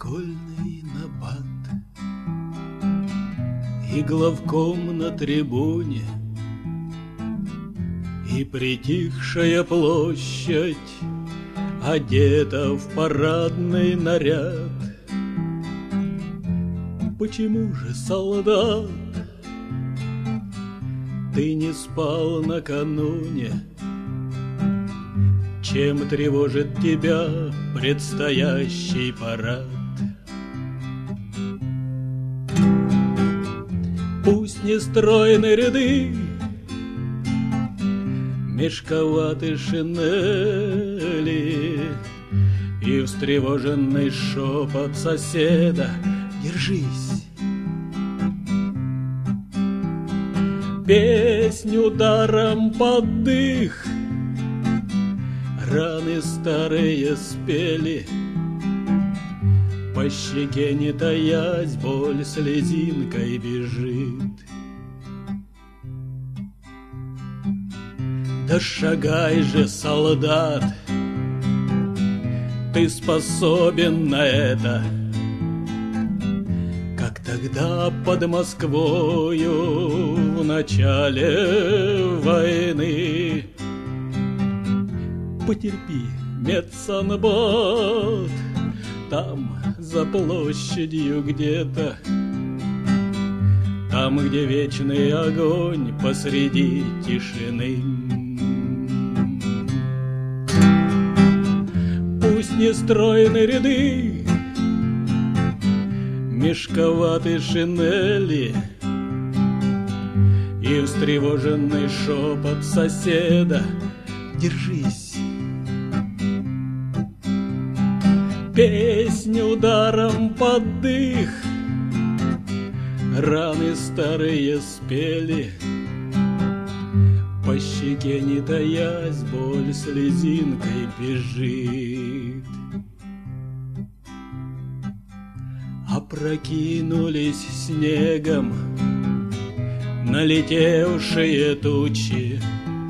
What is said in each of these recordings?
школьный набат и главком на трибуне, и притихшая площадь одета в парадный наряд. Почему же, солдат, ты не спал накануне? Чем тревожит тебя предстоящий парад? Пусть не стройны ряды, мешковаты шинели и встревоженный шепот соседа: держись! Песню даром под дых раны старые спели, по щеке не таясь боль слезинкой бежит. Да шагай же, солдат, ты способен на это, как тогда под Москвою в начале войны. Потерпи, медсанбат, там за площадью где-то, там, где вечный огонь посреди тишины. Пусть не стройны ряды, мешковаты шинели и встревоженный шепот соседа: держись! Песню даром под дых раны старые спели, по щеке не таясь боль слезинкой бежит. Опрокинулись снегом налетевшие тучи,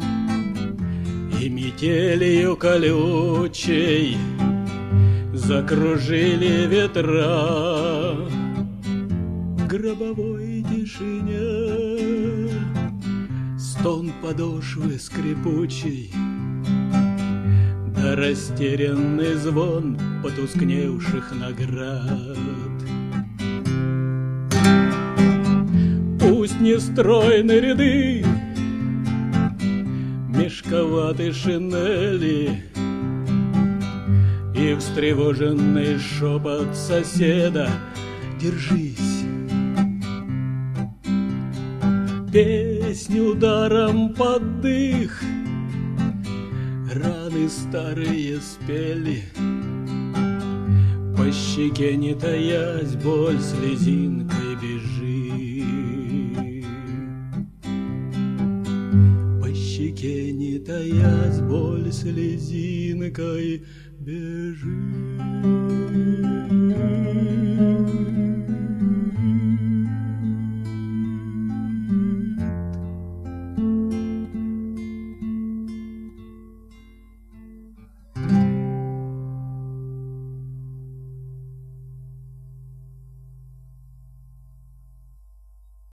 и метелью колючей закружили ветра. В гробовой тишине стон подошвы скрипучей, да растерянный звон потускневших наград. Пусть не стройны ряды, мешковаты шинели и встревоженный шепот соседа: держись! Песню даром под дых раны старые спели, по щеке не таясь боль слезинкой бежит. По щеке не таясь боль слезинкой бежит.